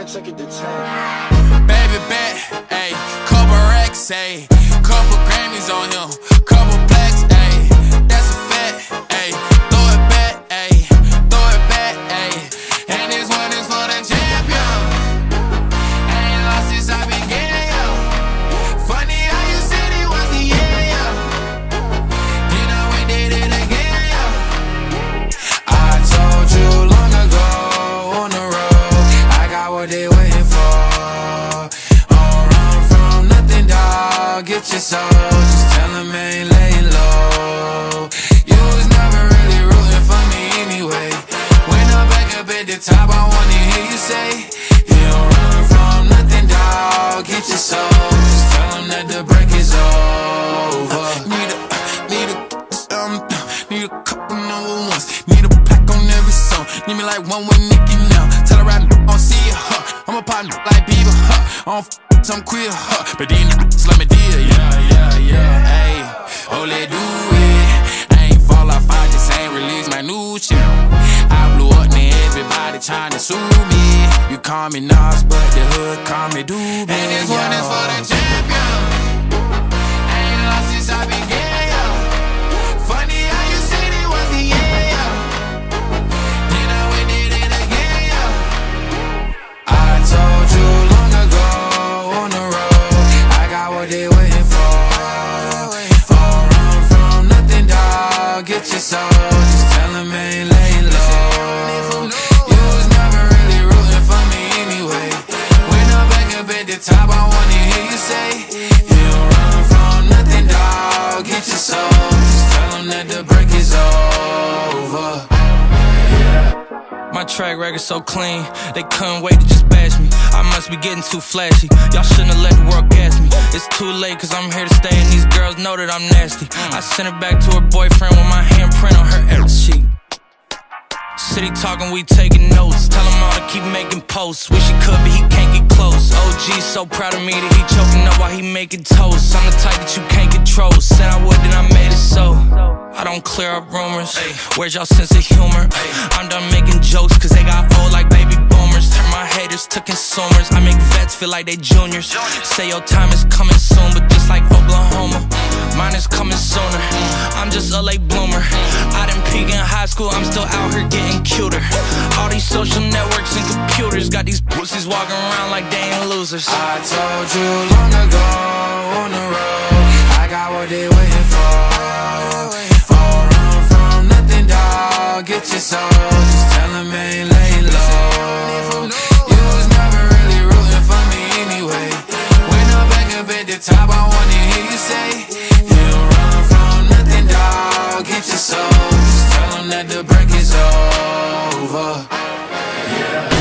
take it to 10. Baby bet, ayy, couple racks, ayy, couple Grammys on him, couple plaques, ayy, that's a fact, ayy, throw it back, ayy, and this one is for the champion. I ain't lost since I began, yo. Funny how you said it was the end, yo. You know we did it again, yo. I told you long ago on the road, I got what they waiting for. Don't run from nothing, dog. Get your soul, just tell them ain't laying low. You was never really rooting for me anyway. When I'm back up at the top, I wanna hear you say, you don't run from nothing, dog. Get your soul, just tell them that the break is over. Need a couple number ones. Need a pack on every song. Need me like one with Nicki now. Tell her I don't see it, huh. I'm a partner like Bieber, huh. I don't I'm queer, huh. But these niggas let me deal, yeah. Ayy, oh, let's do it. I ain't fall off, I just ain't release my new shit. I blew up, now everybody tryna sue me. You call me Nas, but the hood call me Doobie. And this one is for the champion. I ain't lost since I began, yo. Funny how you said it was the end, yo. You know we did it again, yo. I told you long ago on the road, I got what they waiting for. Don't run from nothing, dog. Get your soul, just tell them ain't laying low. You was never really rooting for me anyway. When I'm back up at the top, I wanna hear you say, you don't run from nothing, dog. Get your soul, just tell them that the break is over. My track record so clean, they couldn't wait to just bash me. I must be getting too flashy, y'all shouldn't have let the world gas me. It's too late cause I'm here to stay and these girls know that I'm nasty. I sent her back to her boyfriend with my handprint on her ass cheek. City talking, we taking notes. Tell him all to keep making posts. Wish he could, but he can't get close. OG so proud of me that he choking up while he making toast. I'm the type that you can't control. Said I would, then I made it so. I don't clear up rumors. Where's y'all sense of humor? I'm done making jokes cause they got old like baby boomers. Turn my haters to consumers. I make vets feel like they juniors. Say your time is coming soon, but just like Oklahoma, mine is coming sooner. I'm just a late bloomer. I didn't peak in high school, I'm still out here getting cuter. All these social networks and computers got these pussies walking around like they ain't losers. I told you long ago on the road, I got what they waiting for. Don't run from nothing, dog. Get your soul, just tell them ain't laying low. You was never really rooting for me anyway. When I'm back up at the top, I wanna hear you say, you don't run from nothing, dog. Get your soul, just tell them that the break is over. Yeah.